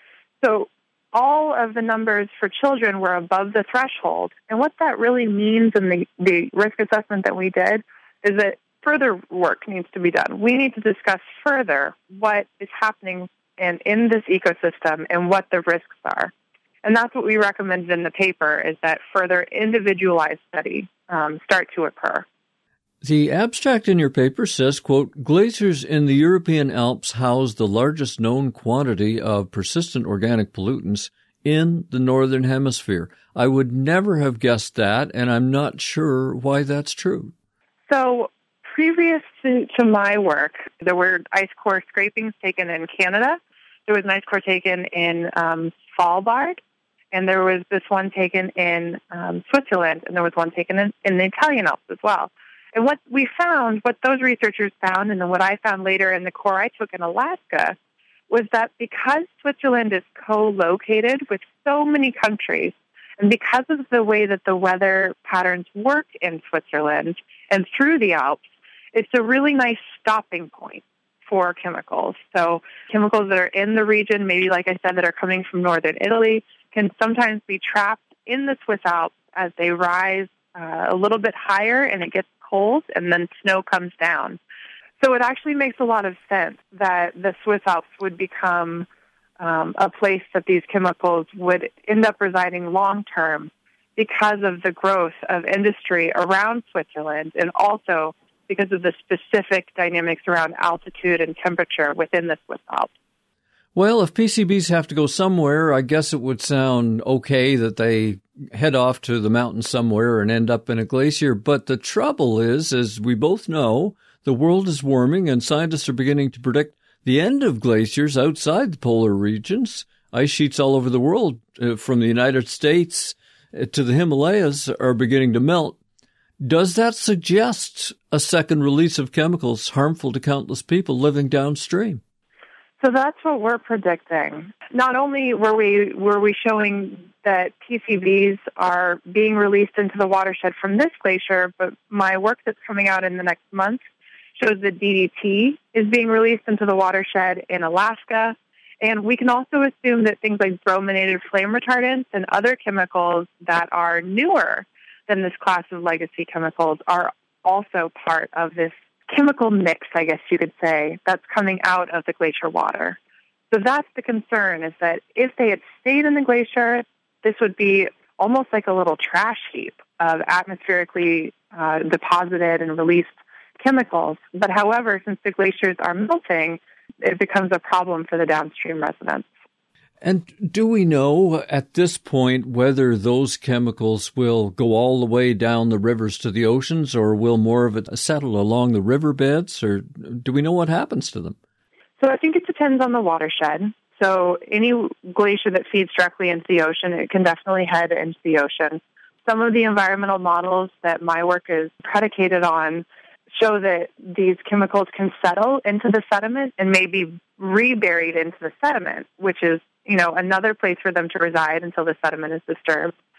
So all of the numbers for children were above the threshold. And what that really means in the, the risk assessment that we did is that further work needs to be done. We need to discuss further what is happening in, in this ecosystem and what the risks are. And that's what we recommended in the paper, is that further individualized study um, start to occur. The abstract in your paper says, quote, glaciers in the European Alps house the largest known quantity of persistent organic pollutants in the Northern Hemisphere. I would never have guessed that, and I'm not sure why that's true. So previous to, to my work, there were ice core scrapings taken in Canada. There was an ice core taken in um, Svalbard, and there was this one taken in um, Switzerland, and there was one taken in, in the Italian Alps as well. And what we found, what those researchers found, and then what I found later in the core I took in Alaska, was that because Switzerland is co-located with so many countries, and because of the way that the weather patterns work in Switzerland and through the Alps, it's a really nice stopping point for chemicals. So chemicals that are in the region, maybe like I said, that are coming from northern Italy, can sometimes be trapped in the Swiss Alps as they rise uh, a little bit higher and it gets cold, and then snow comes down. So it actually makes a lot of sense that the Swiss Alps would become um, a place that these chemicals would end up residing long-term because of the growth of industry around Switzerland, and also because of the specific dynamics around altitude and temperature within the Swiss Alps. Well, if P C Bs have to go somewhere, I guess it would sound okay that they head off to the mountains somewhere and end up in a glacier. But the trouble is, as we both know, the world is warming, and scientists are beginning to predict the end of glaciers outside the polar regions. Ice sheets all over the world, uh, from the United States to the Himalayas, are beginning to melt. Does that suggest a second release of chemicals harmful to countless people living downstream? So that's what we're predicting. Not only were we were we showing that P C Bs are being released into the watershed from this glacier, but my work that's coming out in the next month shows that D D T is being released into the watershed in Alaska. And we can also assume that things like brominated flame retardants and other chemicals that are newer than this class of legacy chemicals are also part of this chemical mix, I guess you could say, that's coming out of the glacier water. So that's the concern, is that if they had stayed in the glacier, this would be almost like a little trash heap of atmospherically uh, deposited and released chemicals. But however, since the glaciers are melting, it becomes a problem for the downstream residents. And do we know at this point whether those chemicals will go all the way down the rivers to the oceans, or will more of it settle along the riverbeds, or do we know what happens to them? So I think it depends on the watershed. So any glacier that feeds directly into the ocean, it can definitely head into the ocean. Some of the environmental models that my work is predicated on show that these chemicals can settle into the sediment and may be reburied into the sediment, which is, you know, another place for them to reside until the sediment is disturbed.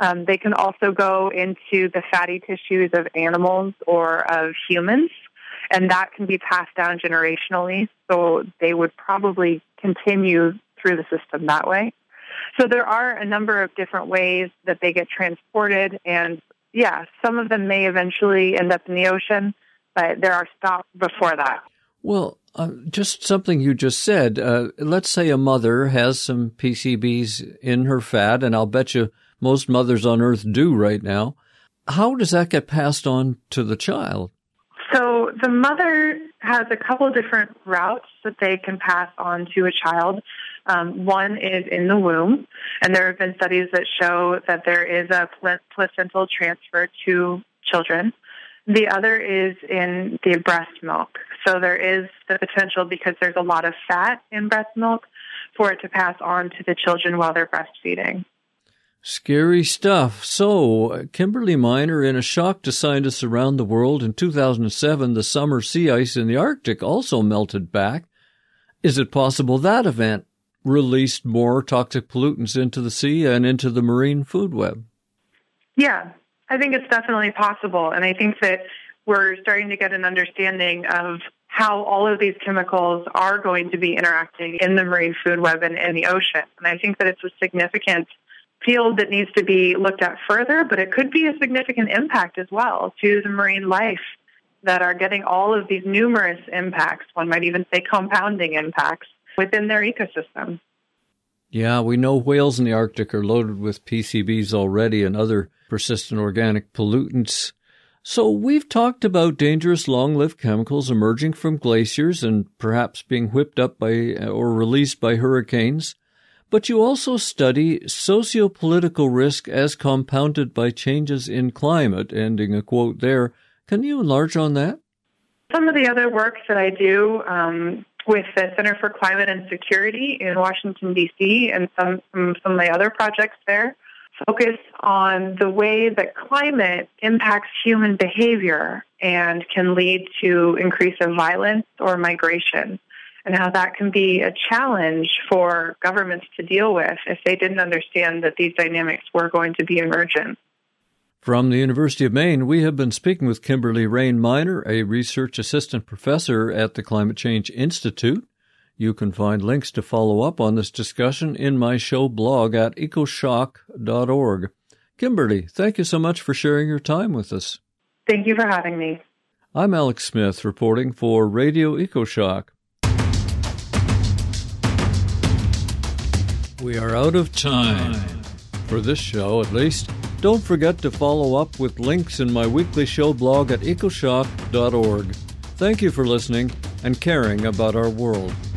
Um, they can also go into the fatty tissues of animals or of humans, and that can be passed down generationally, so they would probably continue through the system that way. So there are a number of different ways that they get transported, and yeah, some of them may eventually end up in the ocean, but there are stops before that. Well, uh, just something you just said. Uh, let's say a mother has some P C Bs in her fat, and I'll bet you most mothers on Earth do right now. How does that get passed on to the child? So the mother has a couple of different routes that they can pass on to a child. Um, one is in the womb, and there have been studies that show that there is a pl- placental transfer to children. The other is in the breast milk. So there is the potential, because there's a lot of fat in breast milk, for it to pass on to the children while they're breastfeeding. Scary stuff. So, Kimberly Miner, in a shock to scientists around the world, in two thousand seven, the summer sea ice in the Arctic also melted back. Is it possible that event released more toxic pollutants into the sea and into the marine food web? Yeah, I think it's definitely possible. And I think that we're starting to get an understanding of how all of these chemicals are going to be interacting in the marine food web and in the ocean. And I think that it's a significant field that needs to be looked at further, but it could be a significant impact as well to the marine life that are getting all of these numerous impacts, one might even say compounding impacts, within their ecosystem. Yeah, we know whales in the Arctic are loaded with P C Bs already and other persistent organic pollutants. So we've talked about dangerous long-lived chemicals emerging from glaciers and perhaps being whipped up by or released by hurricanes. But you also study socio-political risk as compounded by changes in climate, ending a quote there. Can you enlarge on that? Some of the other work that I do um, with the Center for Climate and Security in Washington, D C, and some, some, some of my other projects there focus on the way that climate impacts human behavior and can lead to increase of violence or migration, and how that can be a challenge for governments to deal with if they didn't understand that these dynamics were going to be emergent. From the University of Maine, we have been speaking with Kimberly Rain Miner, a research assistant professor at the Climate Change Institute. You can find links to follow up on this discussion in my show blog at ecoshock dot org. Kimberly, thank you so much for sharing your time with us. Thank you for having me. I'm Alex Smith, reporting for Radio EcoShock. We are out of time. For this show, at least. Don't forget to follow up with links in my weekly show blog at ecoshock dot org. Thank you for listening and caring about our world.